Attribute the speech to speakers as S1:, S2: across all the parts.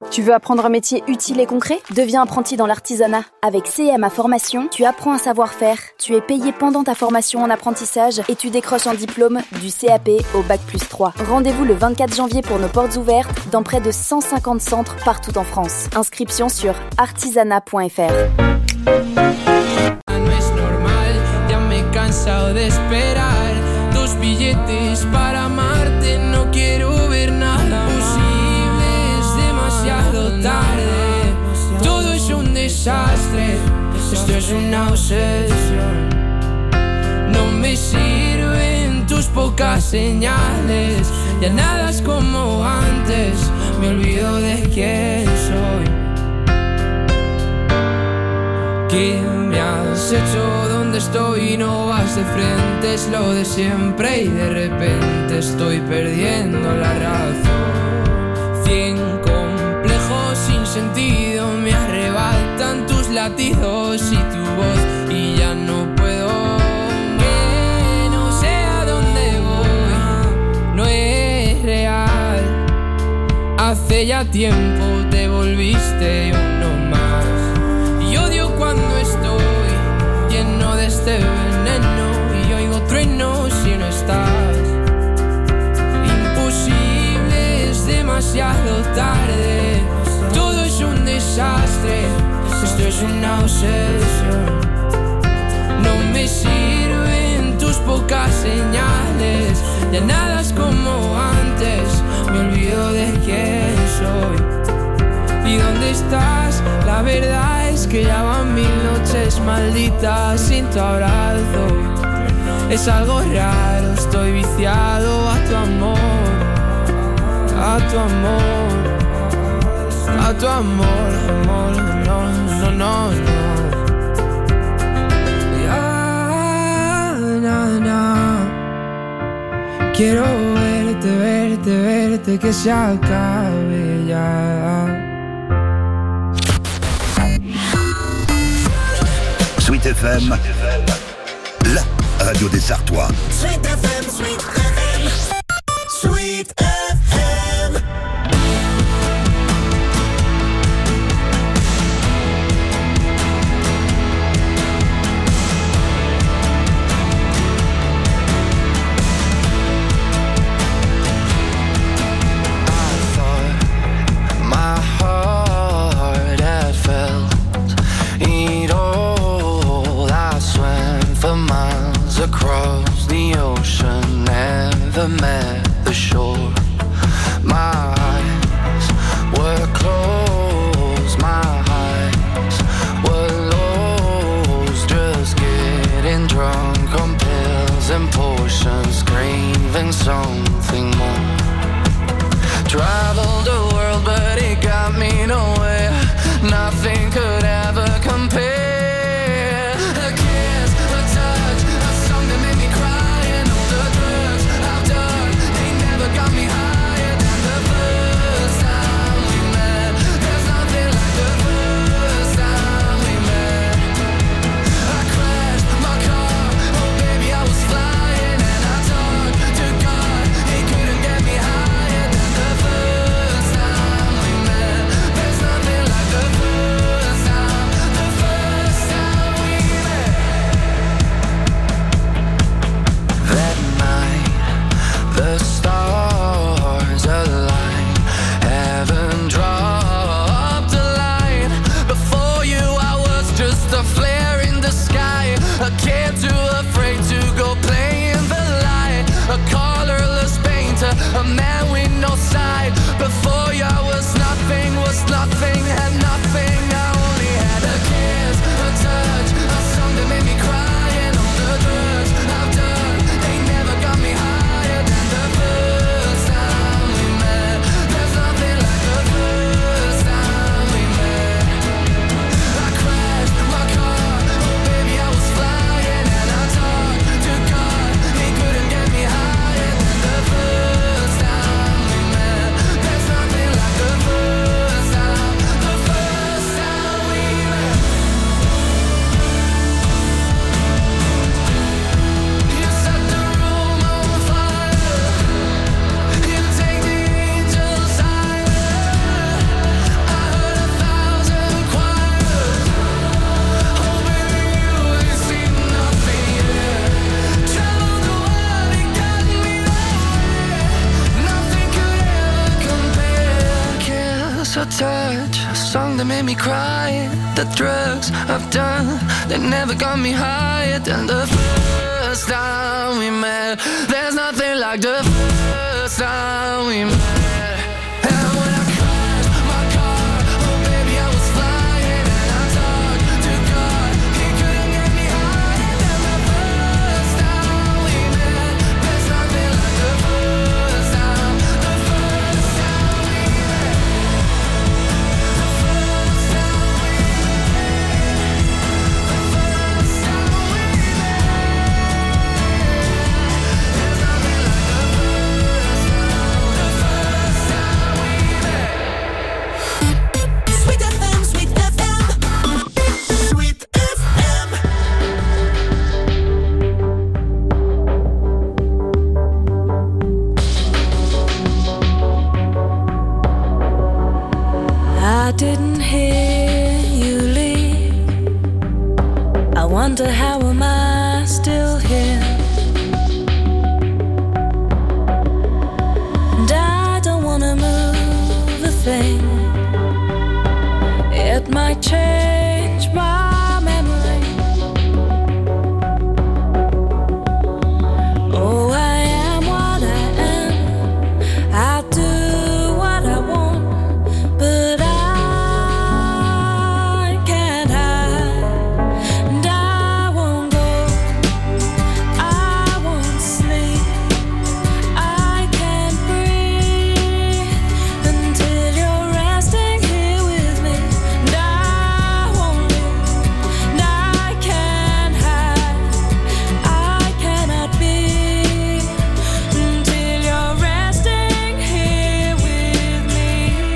S1: Tu veux apprendre un métier utile et concret ? Deviens apprenti dans l'artisanat. Avec CMA Formation, tu apprends un savoir-faire, tu es payé pendant ta formation en apprentissage et tu décroches un diplôme du CAP au Bac+3. Rendez-vous le 24 janvier pour nos portes ouvertes dans près de 150 centres partout en France. Inscription sur artisanat.fr.
S2: Cansado de esperar 2 billetes para amarte, no quiero ver nada posible, es demasiado tarde, todo es un desastre, esto es una obsesión, no me sirven tus pocas señales, ya nada es como antes, me olvido de quién soy. ¿Qué me has hecho? ¿Dónde estoy? No vas de frente, es lo de siempre y de repente estoy perdiendo la razón. 100 complejos sin sentido me arrebatan tus latidos y tu voz y ya no puedo. Que no sé a dónde voy, no es real. Hace ya tiempo te volviste uno más. Y odio cuando estoy lleno de este veneno y oigo truenos si no estás. Imposible, es demasiado tarde, todo es un desastre, esto es una obsesión. No me sirven tus pocas señales, ya nada es como antes, me olvido de quién soy. ¿Y dónde estás? La verdad es que ya van 1000 noches malditas sin tu abrazo. Es algo raro, estoy viciado a tu amor, a tu amor, a tu amor, amor, no, no, no, no. Ya, na, na. Quiero verte, verte, verte, que se acabe ya.
S3: Sweet FM, la radio des Sartois.
S4: Sweet FM, Sweet FM, Sweet FM.
S5: I thought my heart had felt it all. I swam for miles across the ocean, never met the shore. My eyes were closed, my eyes were lost, just getting drunk on pills and potions, craving something more. Traveled the world but it got me nowhere, nothing could ever compare. A kiss, a touch, a song that made me cry, and all the drugs I've done, they never got me higher than the first time we met. There's nothing like the first time we met. I crashed my car, oh baby I was flying, and I talked to God, he couldn't get me higher than the first time we met. There's nothing like the first. kiss or touch, a song that made me cry. The drugs I've done, they never got me higher than the first time we met. There's nothing like the first time we met.
S6: I didn't hear you leave. I wonder how am I still here? And I don't wanna move a thing. It might change my memory. Oh, I am what I am. I'll do what I want, but I can't hide. And I won't go, I won't sleep, I can't breathe until you're resting here with me. And I won't leave, and I can't hide, I cannot be until you're resting here with me.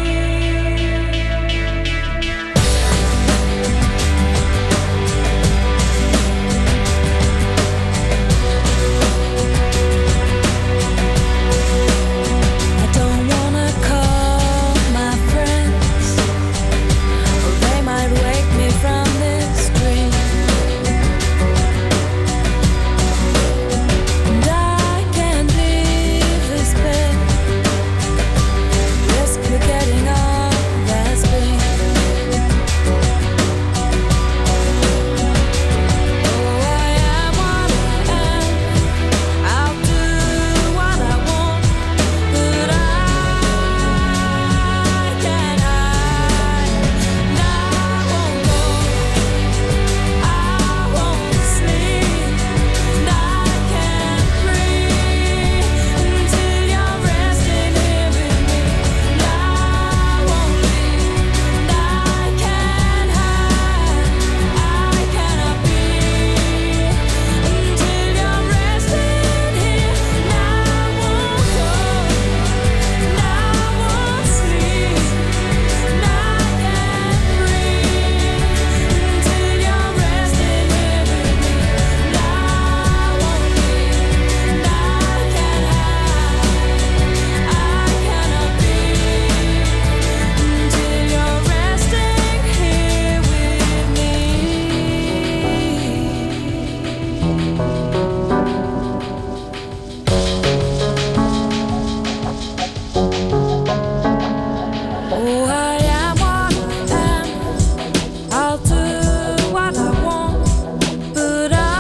S6: I don't wanna call my friends, or they might wake me from this dream. And I can't leave this bed, risk forgetting all that's been. Oh, I am what I am. I'll do what I want, but I can't hide. And I won't go, I won't sleep, and I can't breathe until you're resting here with me. And I won't leave, and I can't hide, I cannot be until you're resting here. And I won't go, and I won't sleep, and I can't breathe until you're resting here with me. And I won't leave, and I can't hide, I cannot be until you're resting here with me. Oh, I am what I am. I'll do what I want, but I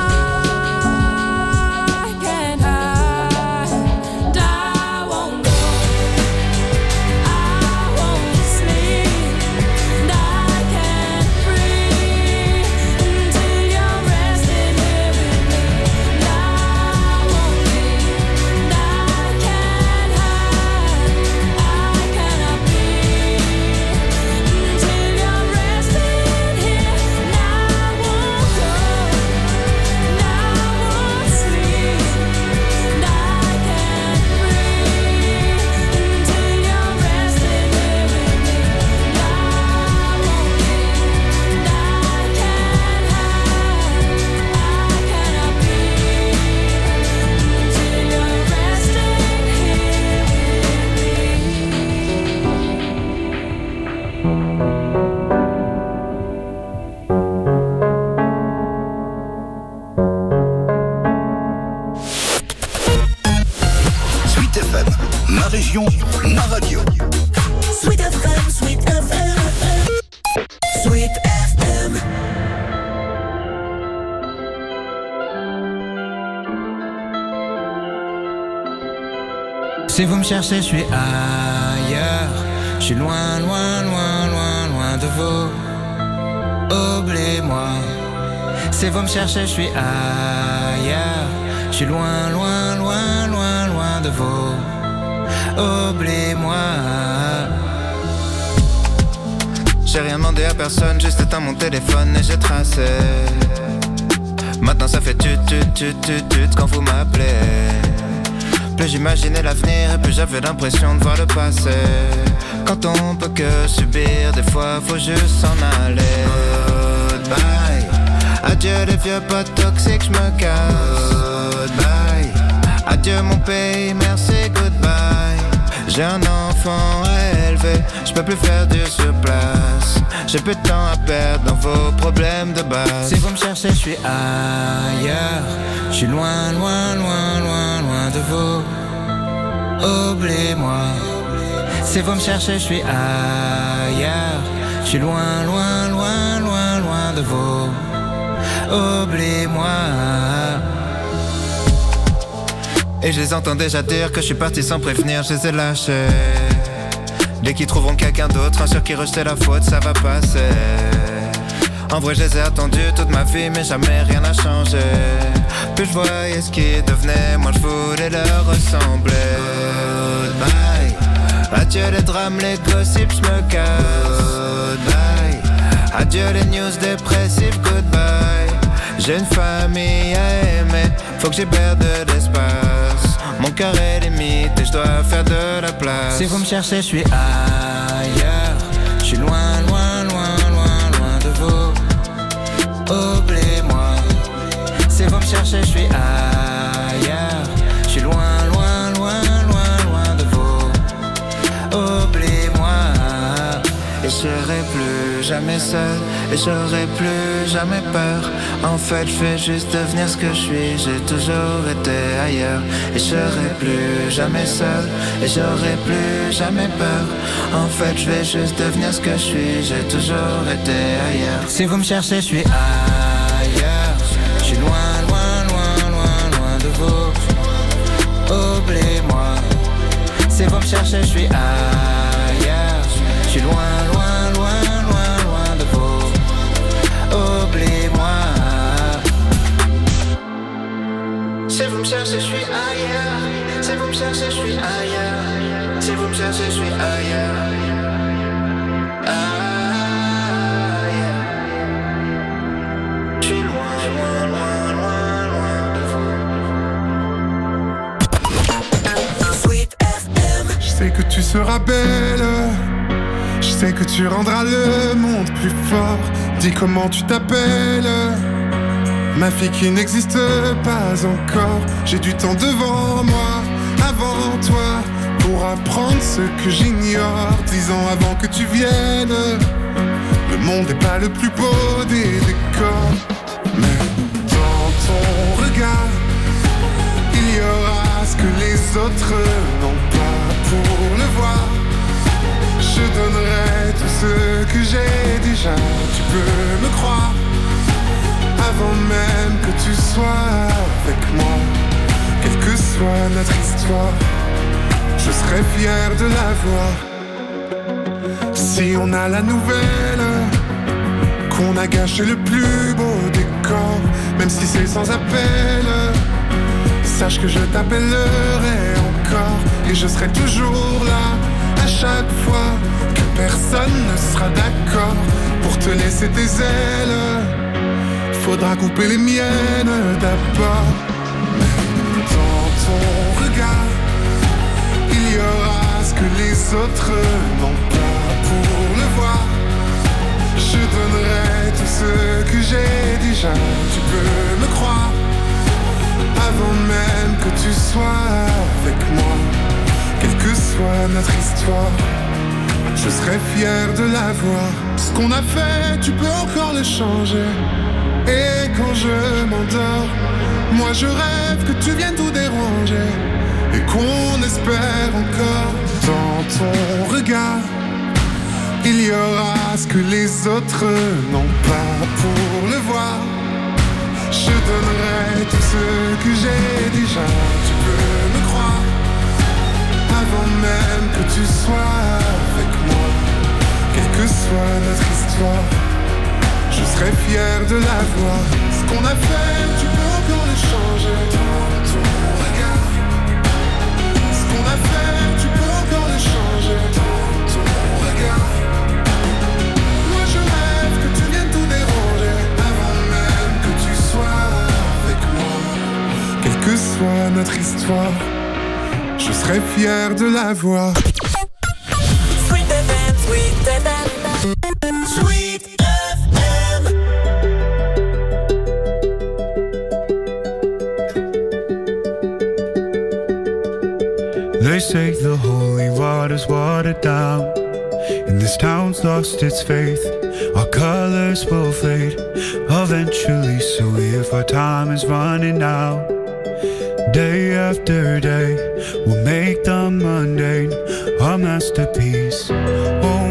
S6: can't hide. And I won't go, I won't sleep, and I can't breathe until you're resting here with me. And I won't leave, and I can't hide, I cannot be until you're resting here. And I won't go, and I won't sleep, and I can't breathe until you're resting here with me. And I won't leave, and I can't hide, I cannot be until you're resting
S3: Sweet FM, ma région, ma radio.
S4: Sweet FM, Sweet FM.
S7: Si vous me cherchez, je suis ailleurs. Je suis loin, loin, loin, loin, loin de vous. Oubliez-moi. Si vous me cherchez, je suis ailleurs. Je suis loin, loin, loin, loin, loin de vous. Oubliez-moi. J'ai rien demandé à personne, juste éteint mon téléphone et j'ai tracé. Maintenant ça fait tut quand vous m'appelez. Plus j'imaginais l'avenir et plus j'avais l'impression de voir le passé. Quand on peut que subir, des fois faut juste s'en aller. Goodbye. Adieu les vieux potes toxiques, j'me casse. Goodbye. Adieu mon pays, merci, goodbye. J'ai un enfant à élever, j'peux plus faire du surplace. J'ai plus de temps à perdre dans vos problèmes de base. Si vous me cherchez, je suis ailleurs. Je suis loin, loin, loin, loin, loin de vous. Oubliez-moi. Si vous me cherchez, je suis ailleurs. Je suis loin, loin, loin, loin, loin de vous. Oubliez-moi. Et je les entends déjà dire que je suis parti sans prévenir, je les ai lâchés. Dès qu'ils trouveront quelqu'un d'autre, un sur qui rejeter la faute, ça va passer. En vrai je les ai attendus toute ma vie, mais jamais rien n'a changé. Plus je voyais ce qui devenait, moi je voulais leur ressembler. Goodbye. Adieu les drames, les gossips, je me casse. Goodbye. Adieu les news dépressives, goodbye. J'ai une famille à aimer, faut que j'hiberne de l'espace. Mon cœur est limite et je dois faire de la place. Si vous me cherchez, je suis ailleurs. Je suis loin, loin, loin, loin, loin de vous. Oubliez-moi. Si vous me cherchez, je suis ailleurs. Je suis loin, loin, loin, loin, loin de vous. Oubliez-moi. Et je serai plus jamais seul, et j'aurai plus jamais peur. En fait je vais juste devenir ce que je suis. J'ai toujours été ailleurs. Et je serai plus jamais seul, et j'aurai plus jamais peur. En fait je vais juste devenir ce que je suis. J'ai toujours été ailleurs. Si vous me cherchez, je suis ailleurs. Je suis loin, loin, loin, loin, loin de vous. Oubliez-moi. Si vous me cherchez, je suis ailleurs. Je suis loin, loin, loin, loin, loin de vous. Oubliez-moi. Si vous me cherchez, je suis ailleurs. Si vous me cherchez, je suis ailleurs. Si vous me cherchez, je suis ailleurs. Je suis loin, loin, loin, loin, loin de vous.
S4: Sweet FM.
S8: Je sais que tu seras belle. Je sais que tu rendras le monde plus fort. Dis comment tu t'appelles. Ma fille qui n'existe pas encore. J'ai du temps devant moi, avant toi, pour apprendre ce que j'ignore. 10 ans avant que tu viennes. Le monde n'est pas le plus beau des décors, mais dans ton regard, il y aura ce que les autres n'ont pas. Pour le voir, je donnerai tout ce que j'ai déjà. Tu peux me croire. Avant même que tu sois avec moi, quelle que soit notre histoire, je serai fier de la voir. Si on a la nouvelle qu'on a gâché le plus beau décor, même si c'est sans appel, sache que je t'appellerai encore. Et je serai toujours là à chaque fois que personne ne sera d'accord pour te laisser tes ailes. Faudra couper les miennes d'abord. Mais dans ton regard, il y aura ce que les autres n'ont pas. Pour le voir, je donnerai tout ce que j'ai déjà. Tu peux me croire. Avant même que tu sois avec moi, quelle que soit notre histoire, je serai fier de la voir. Ce qu'on a fait, tu peux encore le changer. Et quand je m'endors, moi je rêve que tu viennes tout déranger. Et qu'on espère encore. Dans ton regard, il y aura ce que les autres n'ont pas. Pour le voir, je donnerai tout ce que j'ai déjà. Tu peux me croire. avant même que tu sois avec moi. Quelle que soit notre histoire, je serai fier de la voir. Ce qu'on a fait, tu peux encore le changer. Dans ton regard. Ce qu'on a fait, tu peux encore le changer. Dans ton regard. Moi je rêve que tu viennes tout déranger avant même que tu sois avec moi. Quelle que soit notre histoire, je serai fier de la voir.
S4: Sweet FM, Sweet FM, Sweet FM.
S9: They say the holy water's watered down, and this town's lost its faith. Our colors will fade eventually, so if our time is running out, day after day, we'll make the mundane our masterpiece. Oh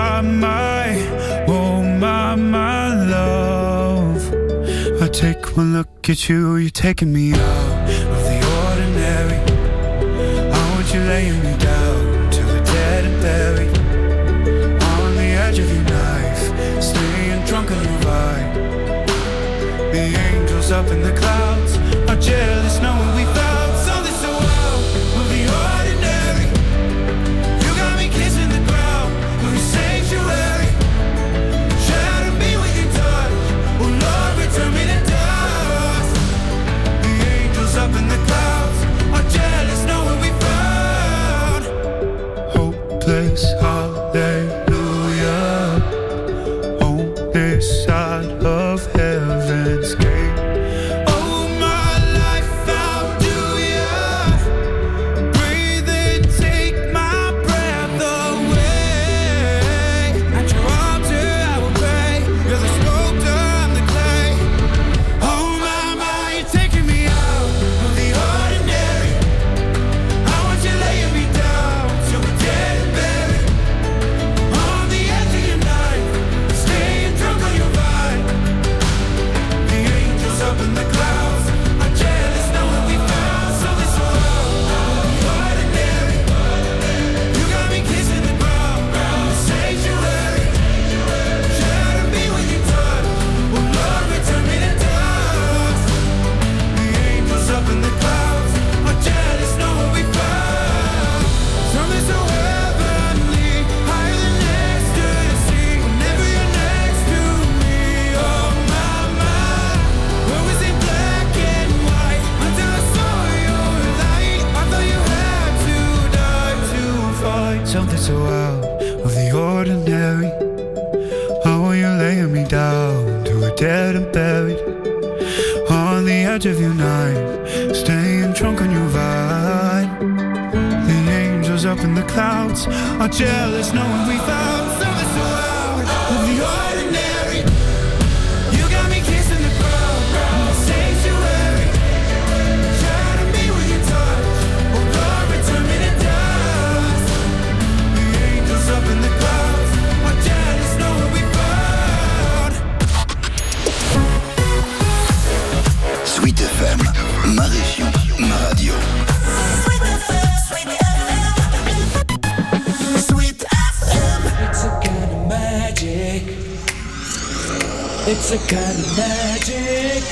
S9: my love. I take one look at you, you're taking me out of the ordinary. I want you laying me down till we're dead and buried. On the edge of your knife, staying drunk on your vibe. The angels up in the clouds are jealous knowing we found something so out of the ordinary. You got me kissing the ground of your sanctuary. Shatter me with your touch, oh Lord, return me to dust. The angels up in the clouds are jealous knowing we found hopeless hallelujah on this side of heaven's gate. Oh my life, how do ya breathe and take my breath away? At your altar I will pray. You're the sculptor, I'm the clay. Oh my, you're taking me out of the ordinary. I want you laying me down till we're dead and buried. On the edge of your knife, staying drunk on your vine. The angels up in the clouds are jealous knowing we found something so out of the ordinary. You got me kissing the ground, sanctuary. Shatter me with your touch, oh Lord, return me to dust. The angels up in the clouds are jealous knowing we found something so heavenly, higher than ecstasy. Whenever you're next to me, oh my, where was it black and white until I saw your light? I thought you had to die to find something so out of the ordinary. How are you laying me down to a dead and buried? On the edge of your knife, staying drunk on your vine. The angels up in the clouds are jealous knowing we found something so out of the ordinary. You got me kissing the ground, sanctuary. Shatter me with your touch, oh Lord, return me to dust. The angels up in the clouds are jealous knowing we found.
S3: Sweet FM, ma région, ma radio.
S4: Sweet FM, Sweet FM.
S2: It's a kind of magic. It's a kind of magic.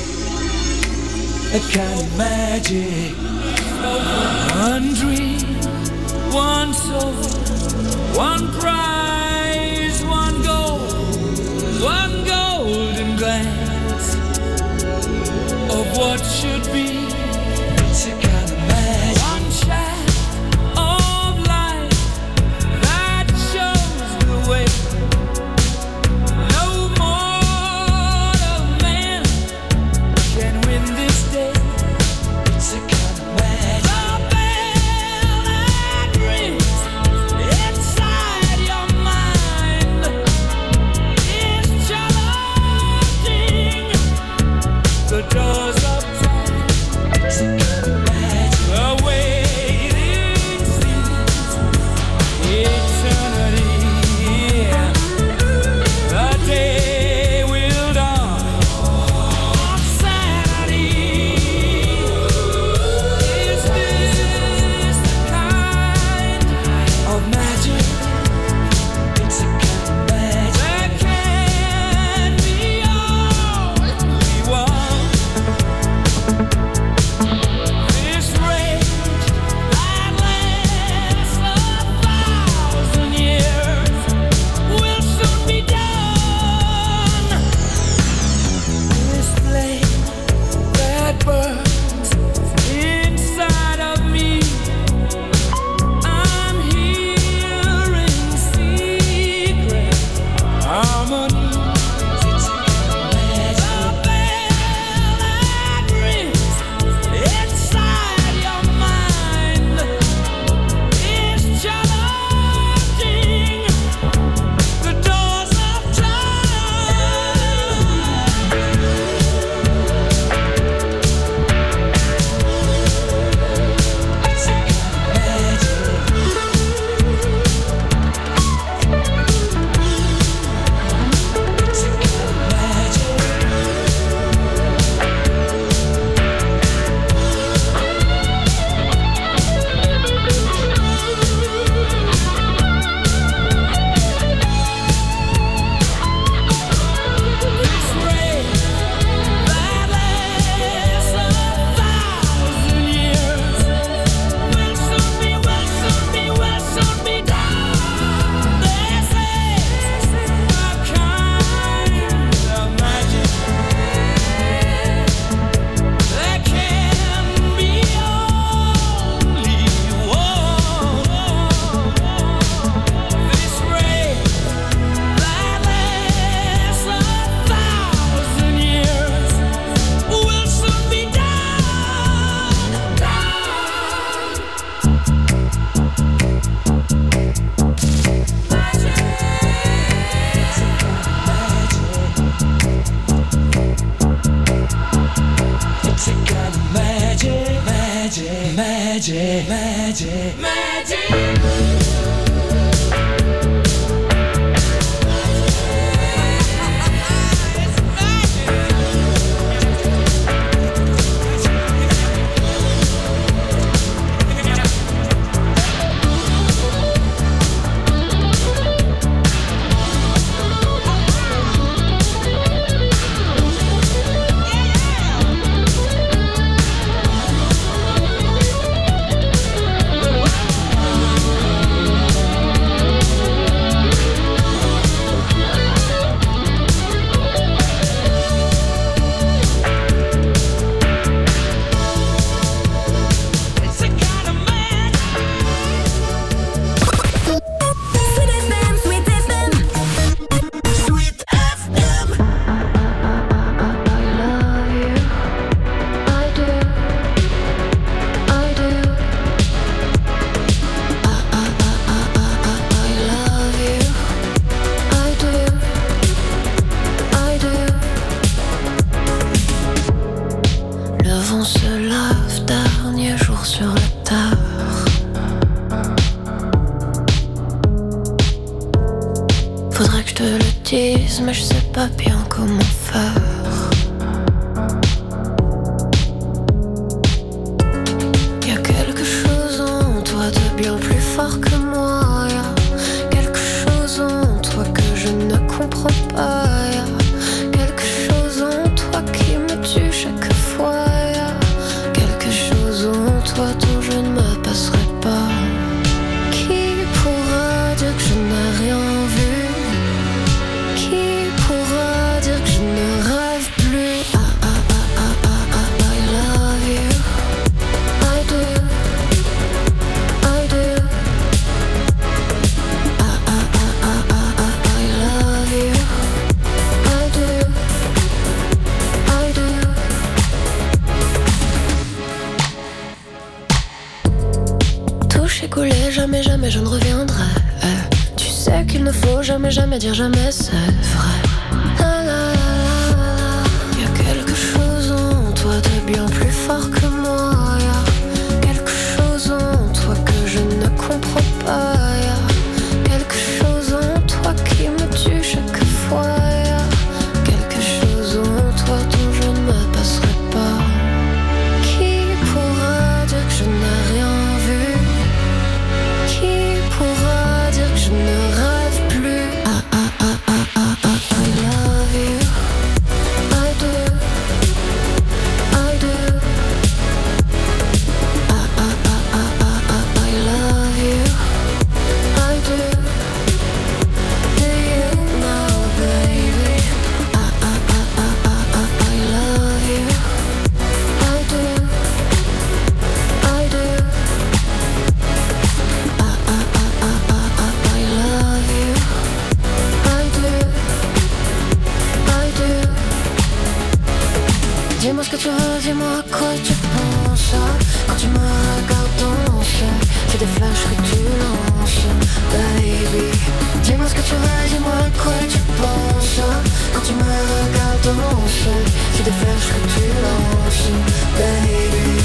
S2: A kind of magic. One dream, one soul, one prize, one goal, one golden glance of what should be. It's a kind of magic. One shot of light that shows the way. No mortal man can win this day. It's a kind of magic. The bell that rings inside your mind is challenging the doors of time.
S9: magic, magic, magic.
S6: Mais je sais pas bien comment faire. Y'a quelque chose en toi de bien plus fort que moi. Y'a quelque chose en toi que je ne comprends pas. Y'a quelque chose en toi qui me tue chaque fois. Y'a quelque chose en toi dont je ne me passerai pas. Qui pourra dire que je n'ai rien vu? Qui pourra dire que je ne rêve plus? I love you. I do. I do. I love you. I do. I do. Touché, coulé, jamais, jamais je ne reviendrai. Tu sais qu'il ne faut jamais, jamais dire jamais, c'est vrai. La, la, la, la. Y'a quelque chose en toi de bien plus fort que moi. Y'a quelque chose en toi que je ne comprends pas. Y'a quelque chose en toi qui me tue chaque fois. Y'a quelque chose en toi dont je ne me passerai pas. Qui pourra dire que je n'ai rien vu? Qui pourra dire que je ne rêve plus? I love you. I do. I do. I love you. I do. Do you know, baby? I love you. I do. I do. I love you. I do. I do. Dis-moi ce que tu veux, dis-moi à quoi tu penses. Quand tu me regardes danser, c'est des flashs que tu lances, baby. Dis-moi ce que tu veux, dis-moi à quoi tu penses. Quand tu me regardes danser, c'est des flashs que tu lances, baby.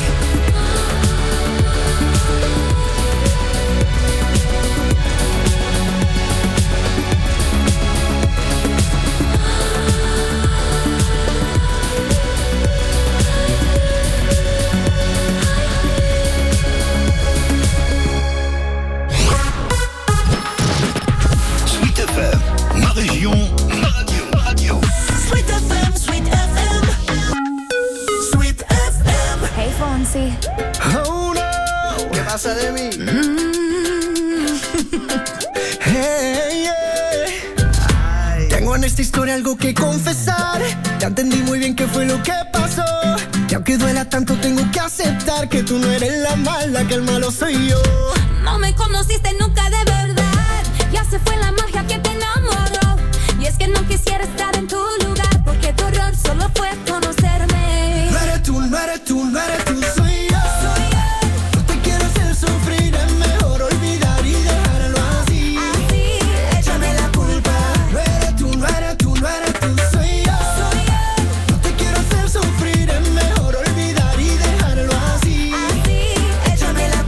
S3: Sweet FM, ma région, ma radio, ma radio.
S4: Sweet FM, Sweet FM. Sweet FM.
S1: Hey Fonsi.
S9: Oh no, ¿qué pasa de mí? Hey, yeah. Tengo en esta historia algo que confesar. Ya entendí muy bien qué fue lo que pasó. Y aunque duela tanto tengo que aceptar que tú no eres la mala, que el malo soy yo.
S6: No me conociste nunca de verdad. Ya se fue la magia que te enamoró. Y es que no quisiera estar en tu lugar, porque tu error solo fue conocerme.
S9: No eres tú, no eres tú, no eres tú, soy yo. No te quiero hacer sufrir, es mejor olvidar y dejarlo así. Échame la culpa. No eres tú, no eres tú, no eres tú, soy yo. No te quiero hacer sufrir, es mejor olvidar y dejarlo así. Échame la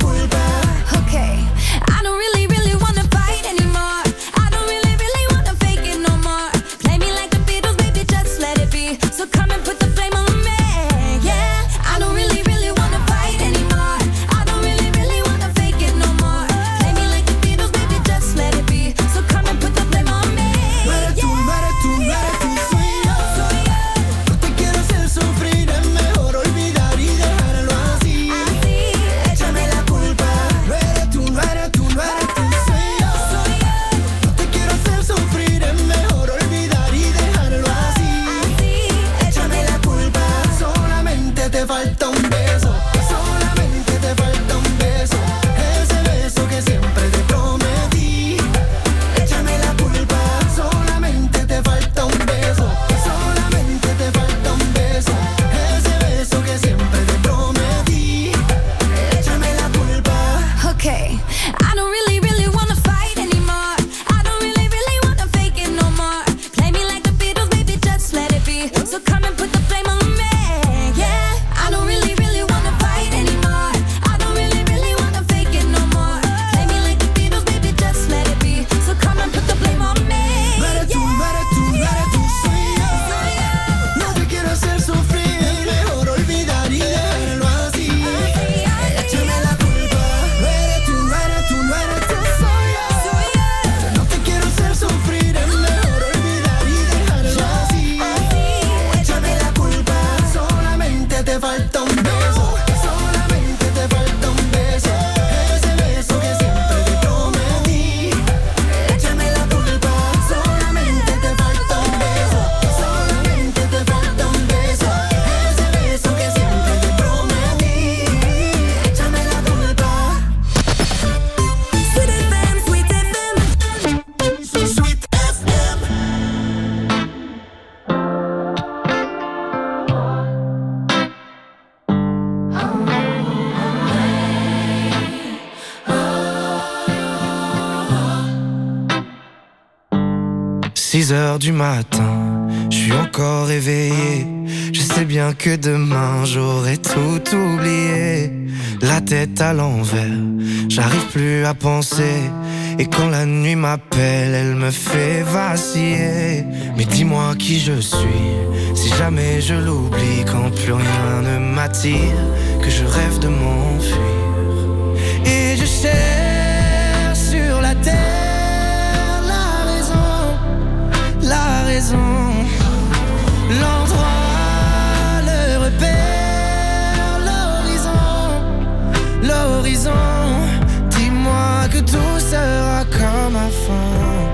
S10: 6h du matin, je suis encore éveillé. Je sais bien que demain j'aurai tout oublié. La tête à l'envers, j'arrive plus à penser. Et quand la nuit m'appelle, elle me fait vaciller. Mais dis-moi qui je suis, si jamais je l'oublie. Quand plus rien ne m'attire, que je rêve de m'enfuir. Et je cherche sur la terre la raison, l'endroit, le repère, l'horizon. Dis-moi que tout sera comme avant.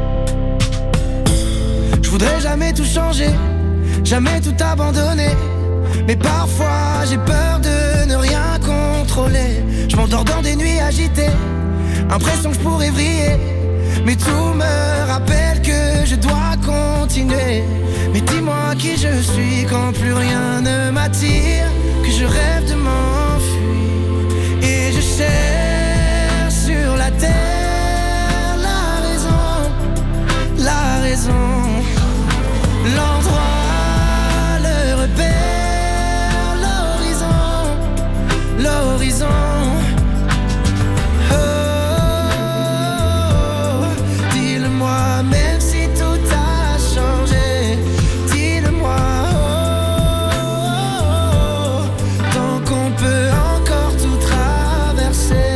S10: Je voudrais jamais tout changer, jamais tout abandonner. Mais parfois j'ai peur de ne rien contrôler. Je m'endors dans des nuits agitées, impression que je pourrais vriller. Mais tout me rappelle que je dois continuer. Mais dis-moi qui je suis quand plus rien ne m'attire, que je rêve de m'enfuir. Et je cherche sur la terre la raison, l'endroit, le repère, l'horizon. Même si tout a changé, dis-le-moi, tant qu'on peut encore tout traverser.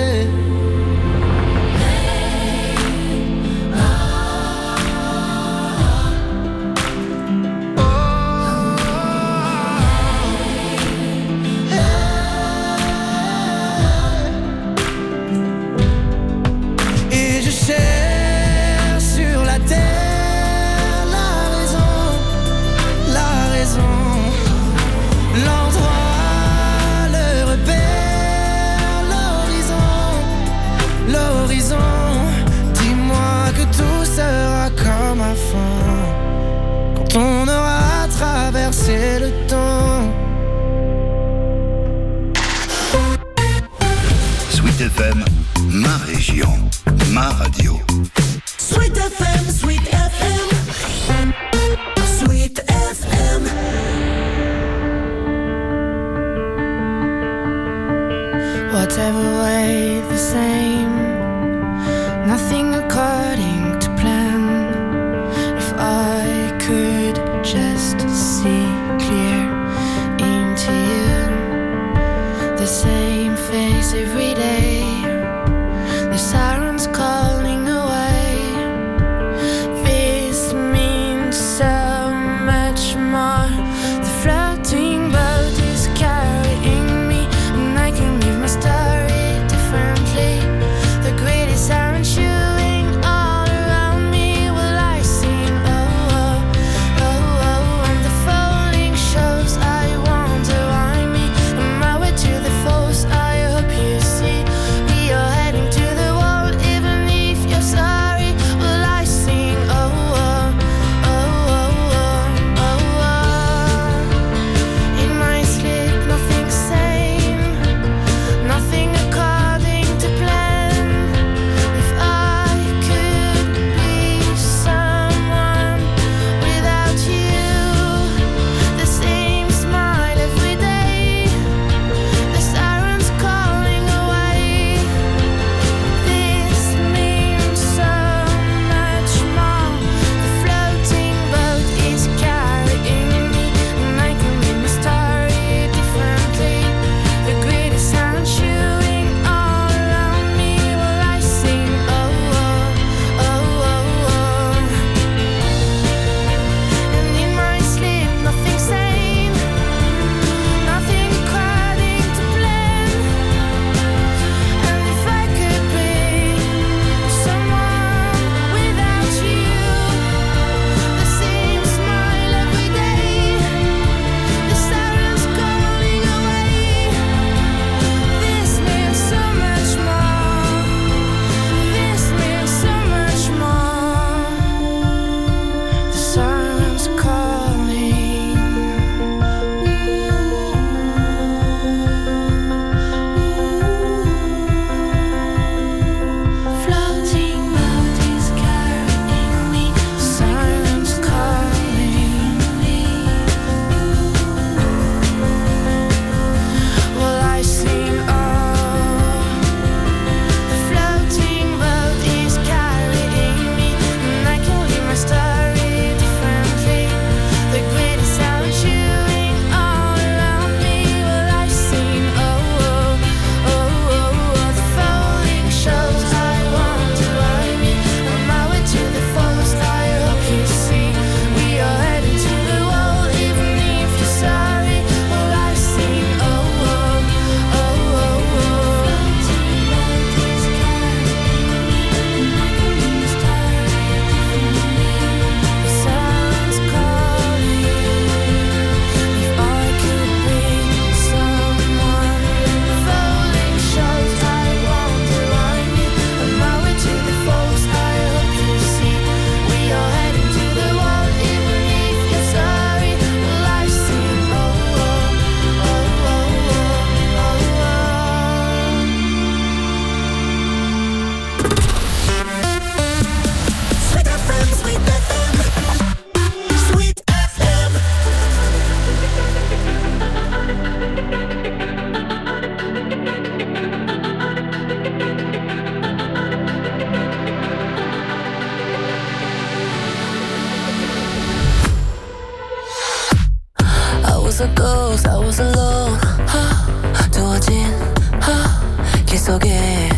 S6: 속에.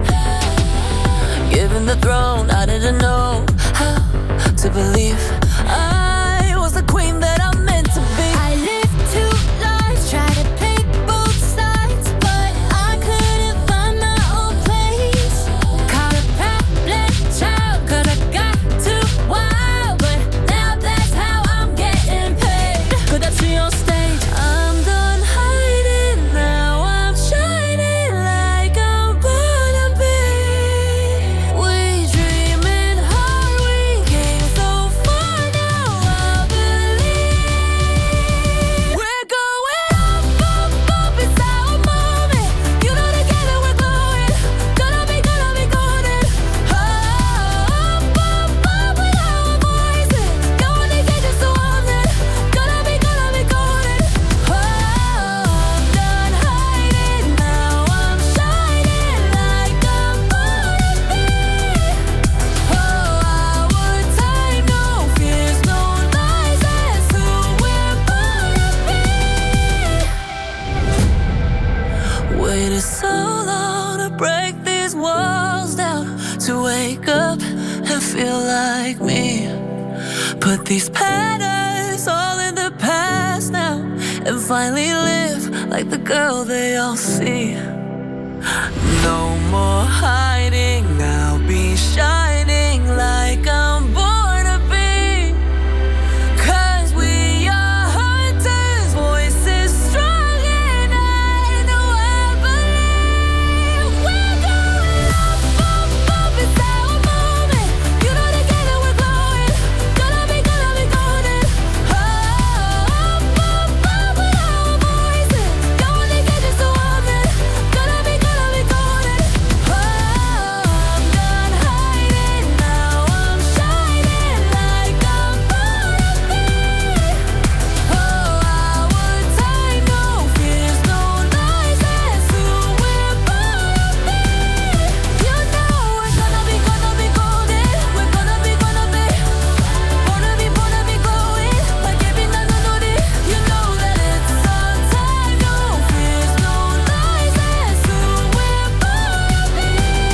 S6: Given the throne, I didn't know how to believe I was the queen that I'm meant to be. I lived two lives, tried to play both sides, but I couldn't find my own place. Caught a problem child, 'cause I got too wild, but now that's how I'm getting paid. Could I see on stage? I'm done hiding, now I'm shining like I'm born to be. We dreaming hard, we came so far, now I believe. We're going up, up, up, it's our moment. You know together we're glowing. Gonna be golden. Up, up, up with our voices. Going to get you so on it. Gonna be golden. Oh, I'm done hiding, now I'm shining like I'm born to be. Oh, our time, no fears, no lies, that's who we're born to be. Waited so long to break these walls down, to wake up and feel like me. Put these patterns all in the past now, and finally live like the girl they all see. No more hiding, I'll be shining like I'm born to be. 'Cause we are hunters, voices strong, and I know I believe. We're going up, up, up, it's our moment. You know together we're glowing. Gonna be golden. Oh, up, up, up with our voices. Going to get you so on it. Gonna be golden. Oh, I'm done hiding, now I'm shining like I'm born to be. Oh, our time, no fears, no lies, that's who we're born to be. You know we're gonna be golden. We're gonna be glowing like every night on it. You know that it's our time, no fears, no lies, that's who we're born to be.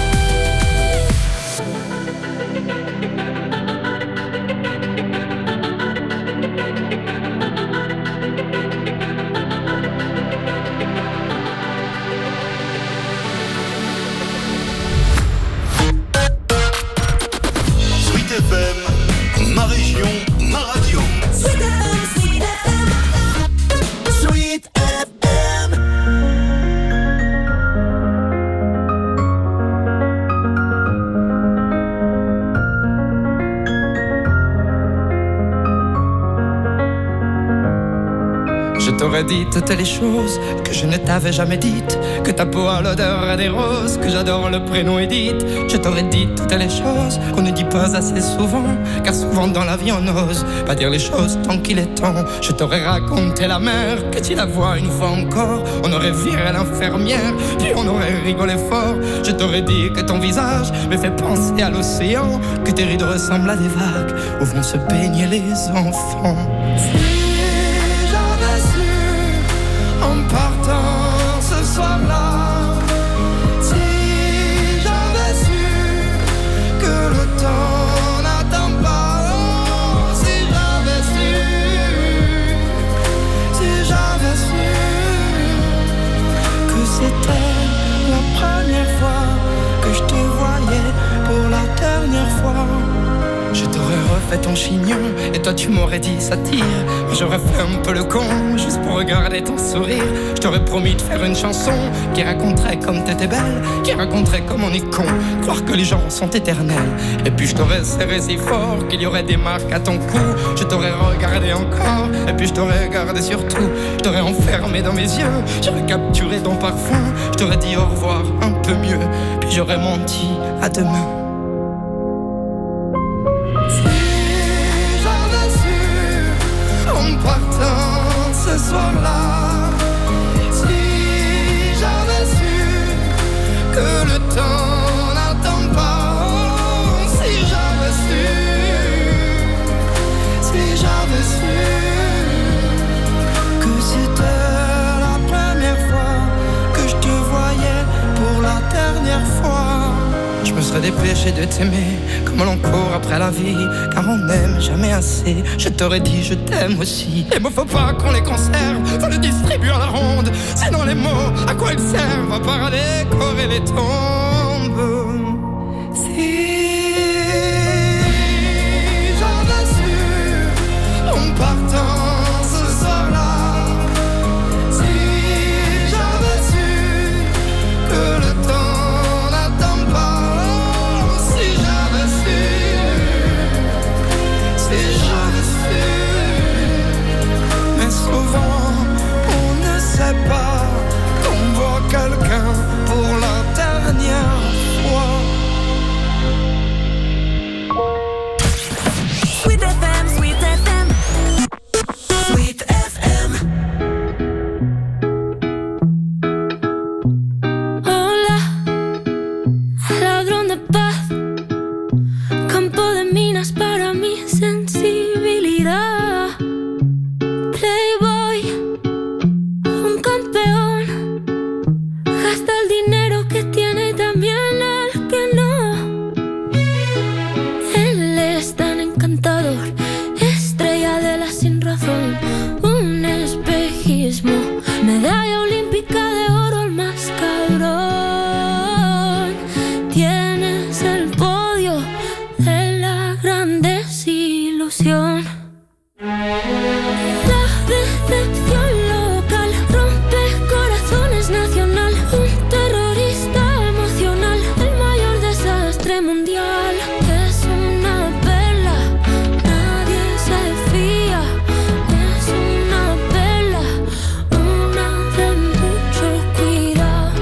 S3: Sweet FM, ma région, ma radio.
S4: Sweet FM, Sweet FM. Sweet FM.
S10: Je t'aurais dit toutes les choses que je ne t'avais jamais dites. Que ta peau a l'odeur des roses, que j'adore le prénom Edith. Je t'aurais dit toutes les choses qu'on ne dit pas assez souvent, car souvent dans la vie on n'ose pas dire les choses tant qu'il est temps. Je t'aurais raconté la mer, que tu la vois une fois encore. On aurait viré l'infirmière, puis on aurait rigolé fort. Je t'aurais dit que ton visage me fait penser à l'océan, que tes rides ressemblent à des vagues où vont se baigner les enfants. J'avais su en partant ce soir-là, si j'avais su que le temps n'attend pas, oh, si j'avais su que c'était la première fois que je te voyais pour la dernière fois. Je t'aurais refait ton chignon et toi tu m'aurais dit ça tire. J'aurais fait un peu le con juste pour regarder ton sourire. Je t'aurais promis de faire une chanson qui raconterait comme t'étais belle, qui raconterait comme on est con, croire que les gens sont éternels. Et puis je t'aurais serré si fort qu'il y aurait des marques à ton cou. Je t'aurais regardé encore et puis je t'aurais regardé surtout. Je t'aurais enfermé dans mes yeux, j'aurais capturé ton parfum. Je t'aurais dit au revoir un peu mieux, puis j'aurais menti à demain. En partant ce soir-là, si j'avais su que le temps n'attend pas, oh, si j'avais su que c'était la première fois que je te voyais pour la dernière serait dépêché de t'aimer comme l'on court après la vie, car on n'aime jamais assez. Je t'aurais dit je t'aime aussi. Les mots faut pas qu'on les conserve, faut les distribuer à la ronde. Sinon les mots, à quoi ils servent à part à décorer les tombes. Si j'avais su en partant ce soir-là, si j'avais su que le temps n'attend pas, si j'avais su, si j'avais su. Mais souvent on ne sait pas qu'on voit quelqu'un pour la dernière fois.
S4: Sweet FM, Sweet FM. Sweet FM.
S6: Hola, ladrón de paz, campo de minas para mi sensibilidad. Playboy, un campeón, gasta el dinero que tiene y también el que no. Él es tan encantador, estrella de la sin razón, un espejismo, medalla olímpica de oro, el más cabrón. Tienes el podio de la gran desilusión. La decepción local rompe corazones nacional, un terrorista emocional, el mayor desastre mundial. Es una perla, nadie se fía. Es una perla, una de mucho cuidado.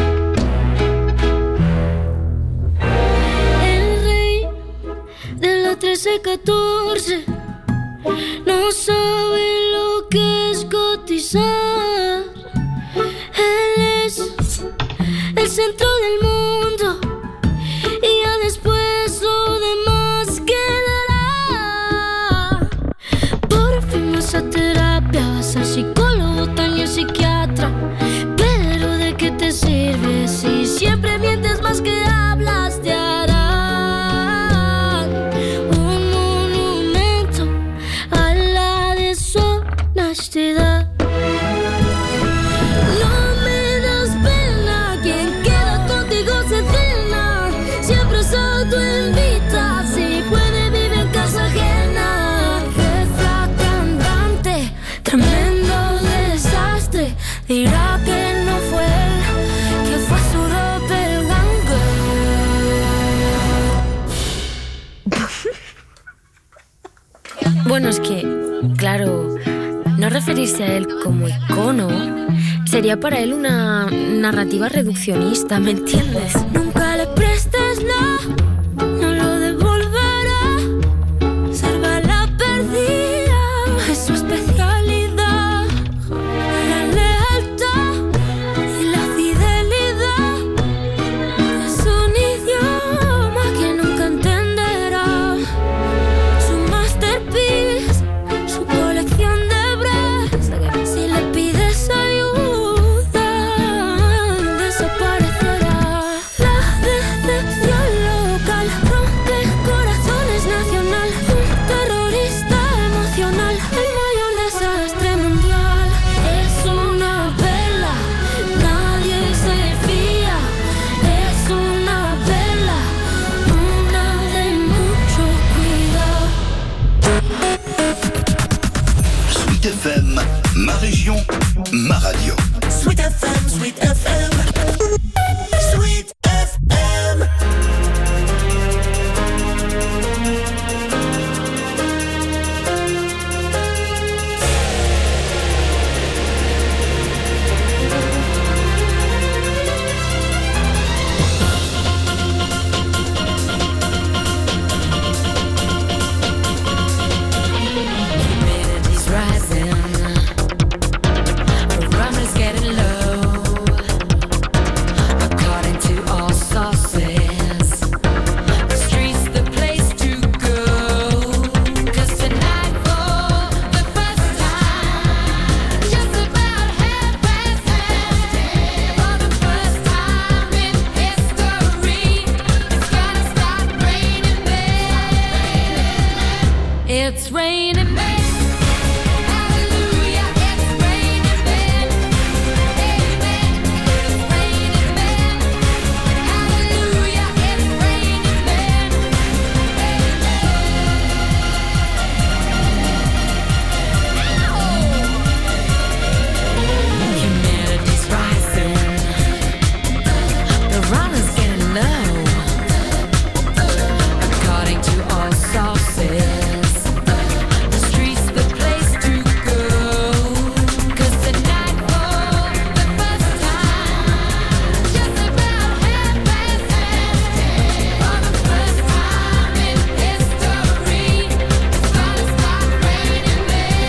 S6: El rey de la 13-14 no sabe lo que es cotizar. Él es el centro del mundo y ya después lo demás quedará. Por fin vas a terapia, vas al psicólogo, también psiquiatra. Pero ¿de qué te sirve si siempre mientes más que hablas? Te harán un monumento a la deshonestidad. No me das pena, quien queda contigo se cena. Siempre se autoinvita, si puede vive en casa ajena. Jefa cantante, tremendo desastre. Dirá que no fue él, que fue su doppelganger.
S11: Bueno, es que, claro, no referirse a él como icono sería para él una narrativa reduccionista, ¿me entiendes?
S6: Nunca le prestes la, no lo devolverá. Ser bala perdida es su especialidad. La lealtad y la fidelidad es un idioma que nunca entenderá. Su masterpiece, su colección de bras. Si le pides ayuda, desaparecerá. La decepción local rompe corazones nacional, un terrorista emocional, el mayor desastre mundial. Es una vela, nadie se fía. Es una vela, una de mucho cuidado.
S3: Sweet FM, ma région, ma radio.
S4: Sweet FM, Sweet FM. Sweet FM.
S2: Humidity's rising, barometer's getting low.
S6: raining men. Hallelujah, it's raining men. Amen, it's raining men. Hallelujah, it's raining men. Humanity's rising. The runners getting low. According to all sources, the street's the place to go. 'Cause tonight for the first time, just about half past 10, for the first time in history, it's gonna start raining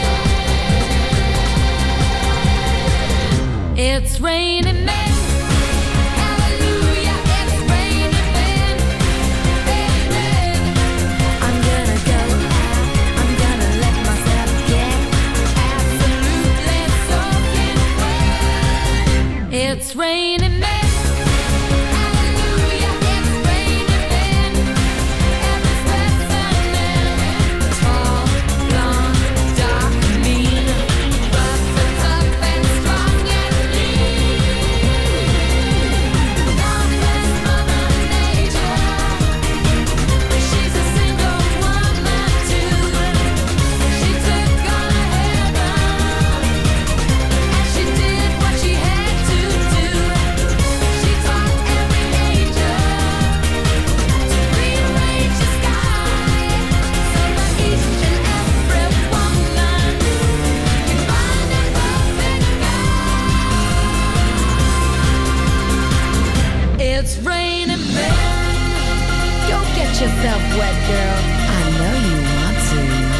S6: men. It's raining men. Hallelujah, it's raining men. Amen. I'm gonna go out, I'm gonna let myself get absolutely soaking wet. It's raining men. Hallelujah, it's raining men. Every specimen, tall, blonde, dark, mean, rough and tough and strong and lean. God bless Mother Nature. She's a single woman too. She took on a heaven, and she did what she had to do. She taught every angel to rearrange the sky, so that each and every woman can find a perfect guy. It's raining men. Go get yourself wet, girl. I know you want to.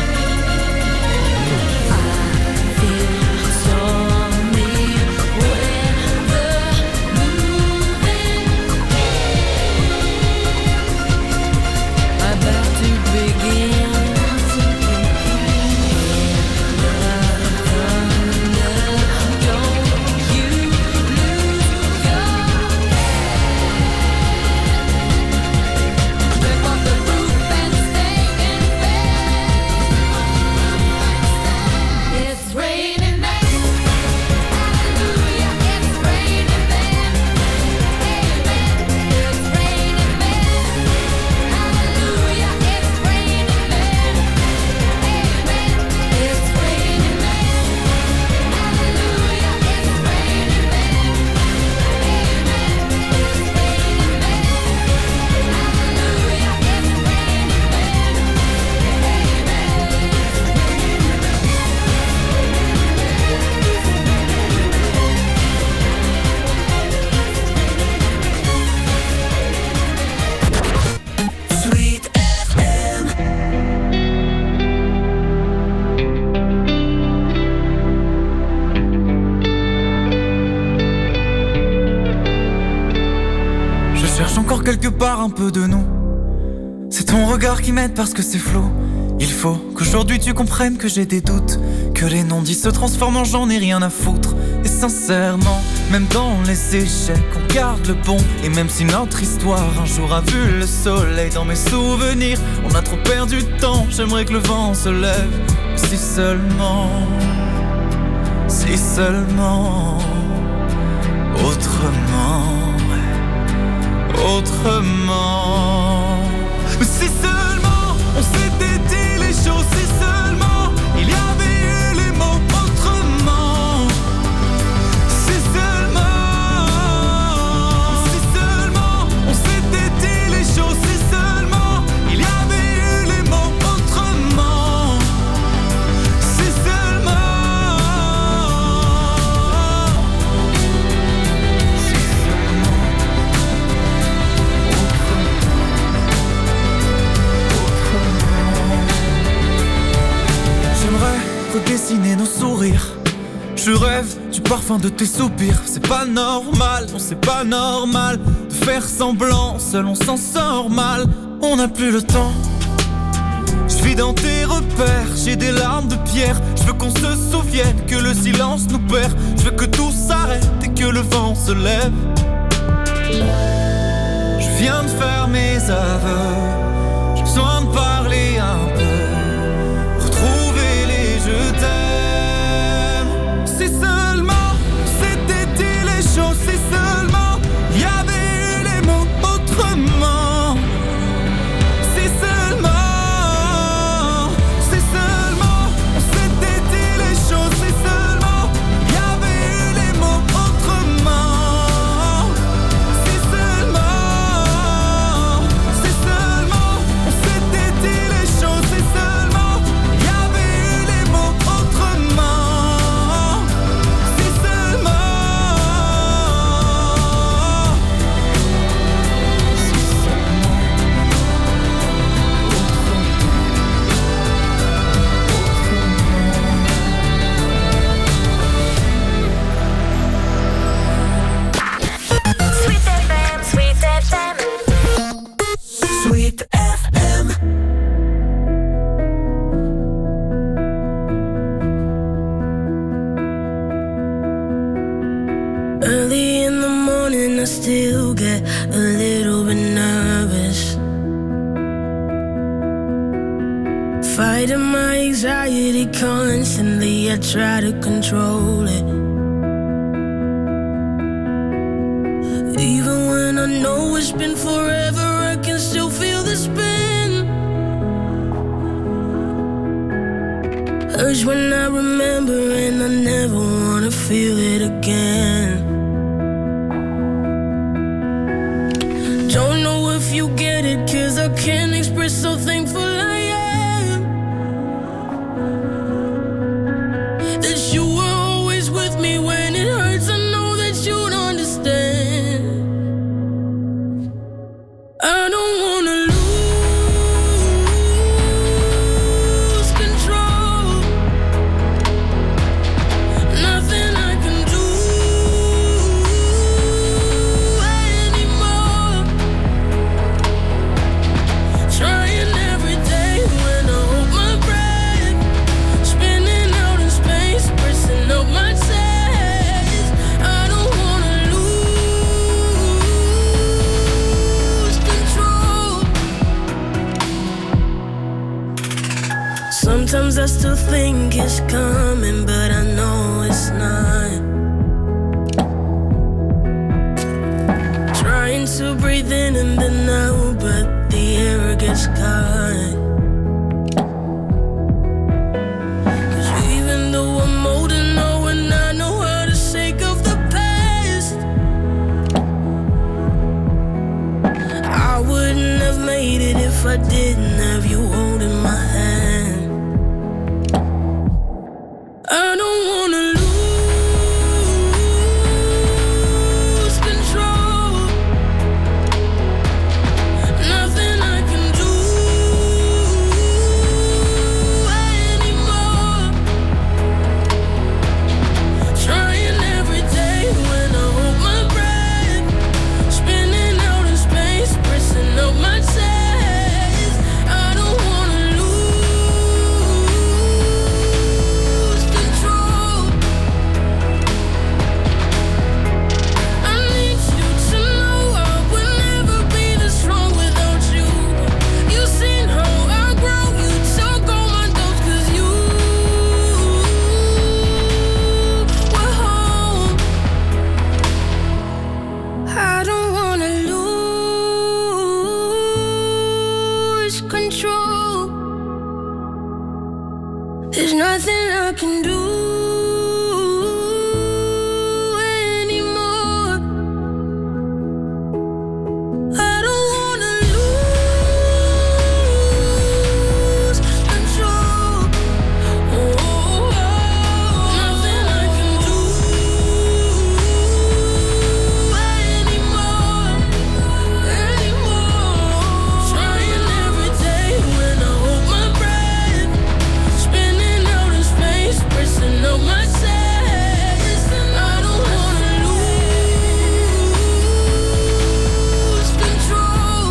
S6: I feel stormy weather moving about to begin. Don't you lose your rip off the roof and stay in bed. It's raining men. Hallelujah, it's raining men. Amen, it's raining men. Hallelujah, it's raining men. Amen, it's raining men. Hallelujah, it's raining men. Amen, it's raining men. Hallelujah, it's
S4: Sweet FM.
S12: Je cherche encore quelque part un peu de nous. C'est ton regard qui m'aide parce que c'est flou. Il faut qu'aujourd'hui tu comprennes que j'ai des doutes, que les non-dits se transforment en j'en ai rien à foutre. Et sincèrement, même dans les échecs, on garde le bon. Et même si notre histoire un jour a vu le soleil, dans mes souvenirs, on a trop perdu de temps. J'aimerais que le vent se lève. Si seulement, autrement, autrement. Mais si seulement on s'était dit les choses, si seulement il y avait eu les mots autrement. Si seulement on s'était dit les choses, si seulement il y avait eu les mots autrement. Si seulement. J'aimerais redessiner nos sourires. Je rêve du parfum de tes soupirs. C'est pas normal, non c'est pas normal de faire semblant, seul on s'en sort mal. On n'a plus le temps. Je vis dans tes repères, j'ai des larmes de pierre. Je veux qu'on se souvienne que le silence nous perd. Je veux que tout s'arrête et que le vent se lève. Je viens de faire mes aveux. J'ai besoin de parler un peu, retrouver
S6: still get a little bit nervous. Fighting my anxiety constantly, I try to control it. Even when I know it's been forever, I can still feel the spin. Hurts when I remember and I never wanna feel it again. Don't know if you get it, 'cause I can't express how thankful I am that you were always with me when it hurts. I know that you'd understand. I don't wanna lose control. Nothing I can do anymore. Trying every day when I hold my breath, spinning out in space, pressing up my chest. I don't wanna lose control. Sometimes I still think it's coming, but I know it's not. Trying to breathe in and then out, but the air gets caught. 'Cause even though I'm older now and I know how to shake off the past, I wouldn't have made it if I didn't have you holding my hand. I don't wanna lose control. Nothing I can do anymore. Trying every day when I hold my breath, spinning out in space, pressing up my chest. I don't wanna lose control. I need you to know I would never be this strong without you. You seen how I grow, you took all my doubts 'cause you were home. I don't wanna lose control. There's nothing I can do anymore. I don't wanna lose control. Nothing I can do anymore. Trying every day when I hold my breath, spinning out in space, pressing up my chest. I don't wanna lose control.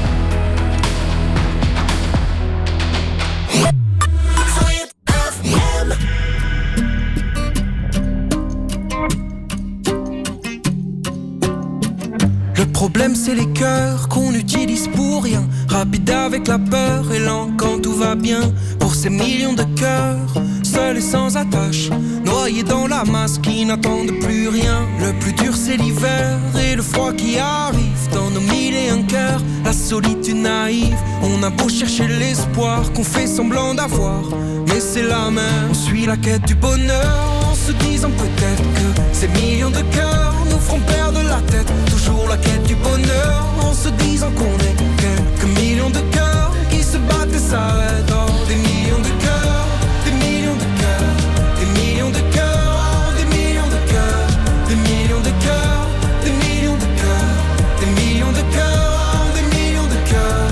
S13: Le problème c'est les cœurs qu'on utilise pour rien. Rapide avec la peur et lent quand tout va bien. Pour ces millions de cœurs, seuls et sans attache, noyés dans la masse qui n'attendent plus rien. Le plus dur c'est l'hiver et le froid qui arrive dans nos mille et un cœurs. La solitude naïve, on a beau chercher l'espoir qu'on fait semblant d'avoir, mais c'est la même. On suit la quête du bonheur en se disant peut-être que ces millions de cœurs nous feront perdre la tête. Toujours la quête du bonheur en se disant qu'on est quelques millions de cœurs qui se battent et s'arrêtent. Oh, des millions de cœurs, des millions de cœurs, des millions de cœurs, oh, des millions de cœurs, des millions de cœurs, des millions de cœurs, des millions de cœurs, oh, des millions de cœurs.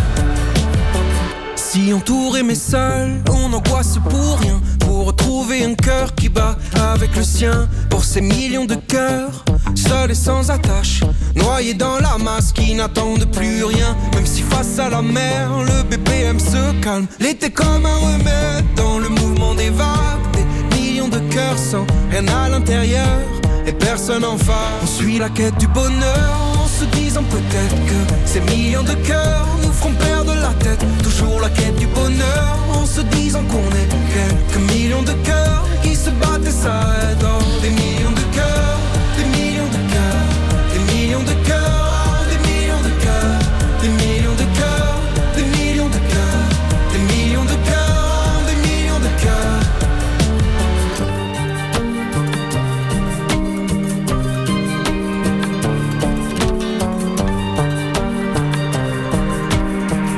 S13: Si entouré mais seul, on angoisse pour rien. Pour retrouver un cœur qui bat avec le sien. Pour ces millions de cœurs, seuls et sans attache, noyés dans la masse qui n'attendent plus rien. Même si face à la mer, le BPM se calme. L'été comme un remède dans le mouvement des vagues. Des millions de cœurs sans rien à l'intérieur. et personne en face. On suit la quête du bonheur en se disant peut-être que ces millions de cœurs nous feront perdre la tête. Toujours la quête du bonheur en se disant qu'on est quelques millions de cœurs qui se battent et s'arrêtent. Oh, des millions de cœurs, des millions de cœurs, des millions de cœurs, des millions de cœurs, des millions de cœurs, des millions de cœurs, des millions de cœurs, des millions de cœurs.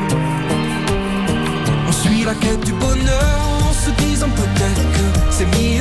S13: On suit la quête du bonheur en se disant peut-être que ces millions